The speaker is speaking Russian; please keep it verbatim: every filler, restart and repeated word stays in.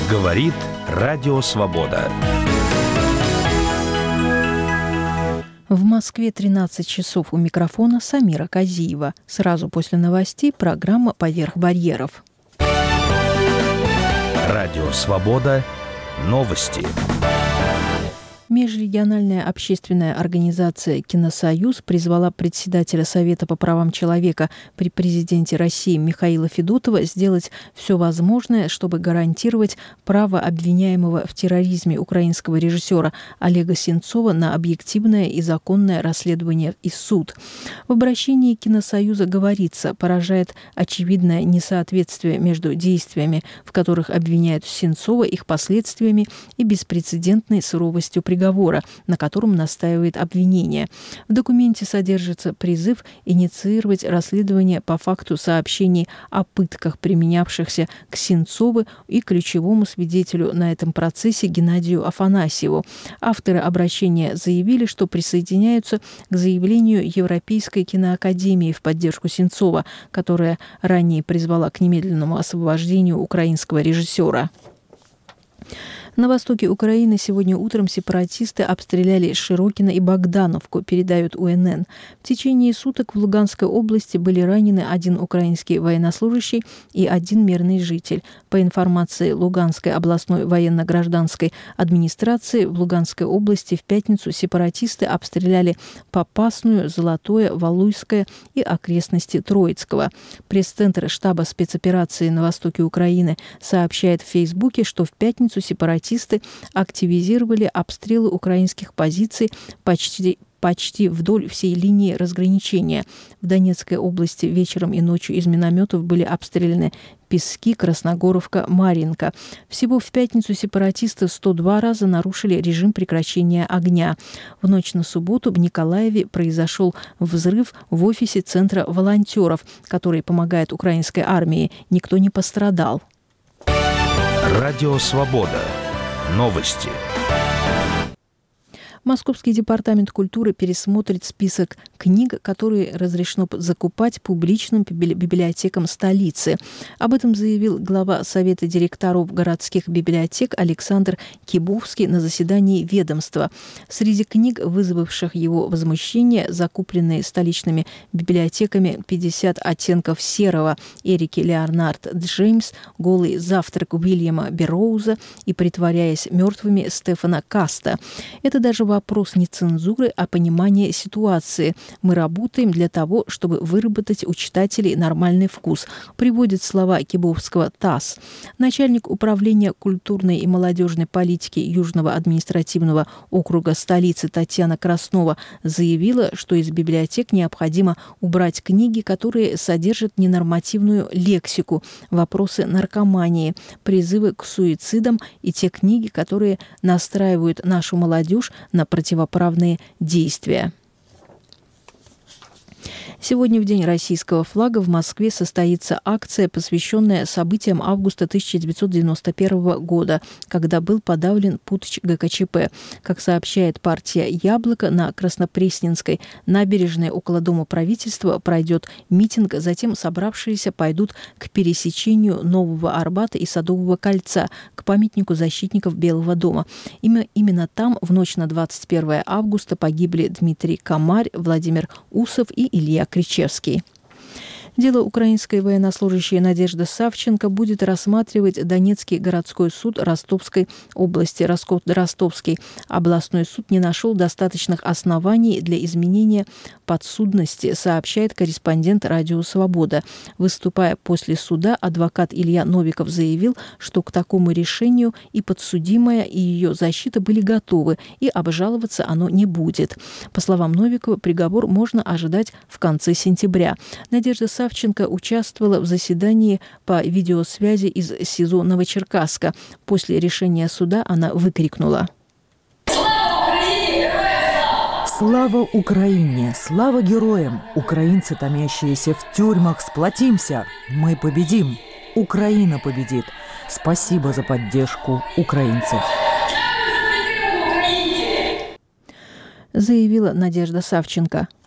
Говорит Радио Свобода. В Москве тринадцать часов. У микрофона Самира Казиева. Сразу после новостей программа «Поверх барьеров». Радио Свобода. Новости. Межрегиональная общественная организация «Киносоюз» призвала председателя Совета по правам человека при президенте России Михаила Федотова сделать все возможное, чтобы гарантировать право обвиняемого в терроризме украинского режиссера Олега Сенцова на объективное и законное расследование и суд. В обращении Киносоюза говорится, поражает очевидное несоответствие между действиями, в которых обвиняют Сенцова, их последствиями и беспрецедентной суровостью приговора, на котором настаивает обвинение. В документе содержится призыв инициировать расследование по факту сообщений о пытках, применявшихся к Сенцову и ключевому свидетелю на этом процессе Геннадию Афанасьеву. Авторы обращения заявили, что присоединяются к заявлению Европейской киноакадемии в поддержку Сенцова, которая ранее призвала к немедленному освобождению украинского режиссера. На востоке Украины сегодня утром сепаратисты обстреляли Широкино и Богдановку, передают У Эн Эн. В течение суток в Луганской области были ранены один украинский военнослужащий и один мирный житель. По информации Луганской областной военно-гражданской администрации, в Луганской области в пятницу сепаратисты обстреляли Попасную, Золотое, Валуйское и окрестности Троицкого. Пресс-центр штаба спецоперации на востоке Украины сообщает в Фейсбуке, что в пятницу сепаратисты активизировали обстрелы украинских позиций почти, почти вдоль всей линии разграничения. В Донецкой области вечером и ночью из минометов были обстреляны Пески, Красногоровка, Марьинка. Всего в пятницу сепаратисты сто два раза нарушили режим прекращения огня. В ночь на субботу в Николаеве произошел взрыв в офисе Центра волонтеров, который помогает украинской армии. Никто не пострадал. Радио Свобода. Новости. Московский департамент культуры пересмотрит список книг, которые разрешено закупать публичным библиотекам столицы. Об этом заявил глава Совета директоров городских библиотек Александр Кибовский на заседании ведомства. Среди книг, вызвавших его возмущение, закупленные столичными библиотеками «пятьдесят оттенков серого» Эрики Леонард Джеймс, «Голый завтрак» Уильяма Берроуза и «Притворяясь мертвыми» Стефана Каста. Это даже вопрос не цензуры, а понимания ситуации. Мы работаем для того, чтобы выработать у читателей нормальный вкус, приводит слова Кибовского ТАСС. Начальник управления культурной и молодежной политики Южного административного округа столицы Татьяна Краснова заявила, что из библиотек необходимо убрать книги, которые содержат ненормативную лексику, вопросы наркомании, призывы к суицидам и те книги, которые настраивают нашу молодежь на противоправные действия. Сегодня, в День российского флага, в Москве состоится акция, посвященная событиям августа тысяча девятьсот девяносто первого года, когда был подавлен путч Гэ Ка Че Пэ. Как сообщает партия «Яблоко», на Краснопресненской набережной около Дома правительства пройдет митинг, затем собравшиеся пойдут к пересечению Нового Арбата и Садового кольца, к памятнику защитников Белого дома. Именно, именно там в ночь на двадцать первое августа погибли Дмитрий Комарь, Владимир Усов и Илья Кричевский. Дело украинской военнослужащей Надежды Савченко будет рассматривать Донецкий городской суд Ростовской области. Ростовский областной суд не нашел достаточных оснований для изменения подсудности, сообщает корреспондент Радио Свобода. Выступая после суда, адвокат Илья Новиков заявил, что к такому решению и подсудимая, и ее защита были готовы, и обжаловаться оно не будет. По словам Новикова, приговор можно ожидать в конце сентября. Надежда Савченко Савченко участвовала в заседании по видеосвязи из СИЗО Новочеркасска. После решения суда она выкрикнула: «Слава Украине! Слава героям! Украинцы, томящиеся в тюрьмах, сплотимся! Мы победим! Украина победит! Спасибо за поддержку, украинцы!» Заявила Надежда Савченко.